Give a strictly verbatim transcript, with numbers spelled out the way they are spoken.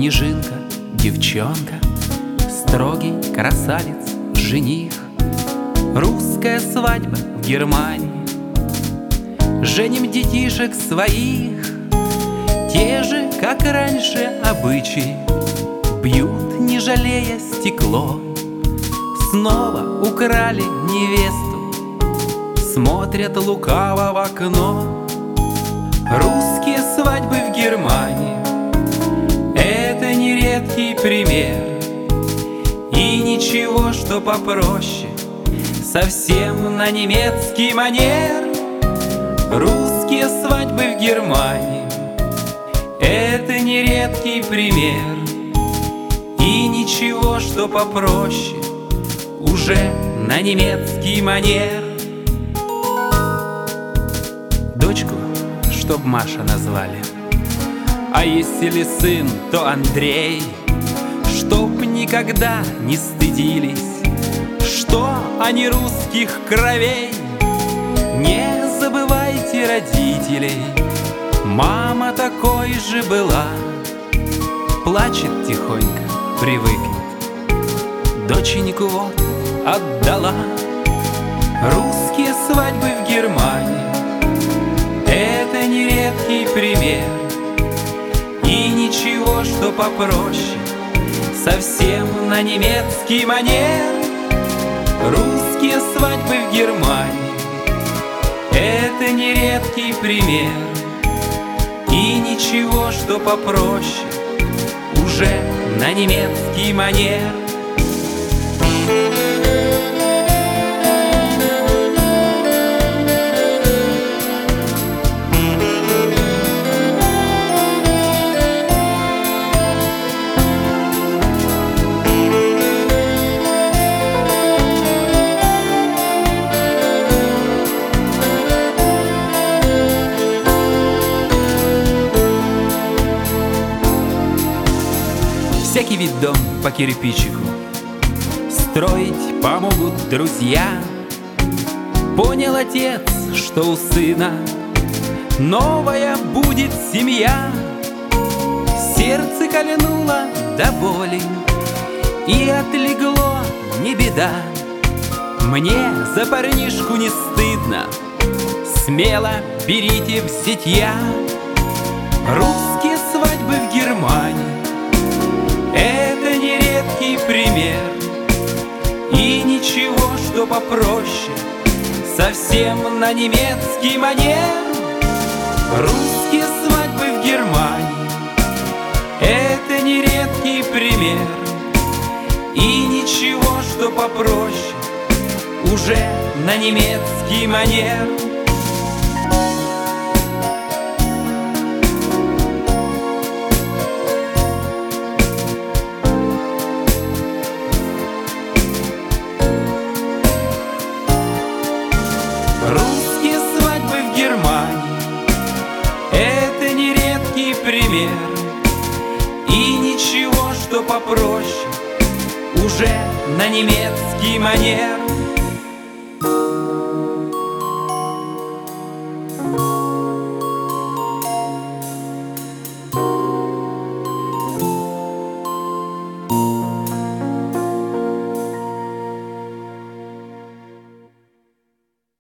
снежинка, девчонка, строгий красавец, жених. Русская свадьба в Германии. Женим детишек своих. Те же, как раньше, обычаи. Бьют, не жалея, стекло. Снова украли невесту. Смотрят лукаво в окно. Русские свадьбы в Германии — это не редкий пример. И ничего, что попроще, совсем на немецкий манер. Русские свадьбы в Германии — это не редкий пример. И ничего, что попроще, уже на немецкий манер. Дочку, чтоб Маша назвали, а если сын, то Андрей. Чтоб никогда не стыдились, что они русских кровей. Не забывайте родителей, мама такой же была. Плачет тихонько, привыкнет, доченьку вот отдала. Русские свадьбы в Германии — это не редкий пример. И ничего, что попроще, совсем на немецкий манер. Русские свадьбы в Германии — это не редкий пример. И ничего, что попроще, уже на немецкий манер. Всякий вид дом по кирпичику строить помогут друзья. Понял отец, что у сына новая будет семья. Сердце кольнуло до боли и отлегло, не беда. Мне за парнишку не стыдно, смело берите в зятья. Русские свадьбы в Германии — это не редкий пример. И ничего, что попроще, совсем на немецкий манер. Русские свадьбы в Германии — это не редкий пример. И ничего, что попроще, уже на немецкий манер. Русские свадьбы в Германии — это не редкий пример. И ничего, что попроще, уже на немецкий манер.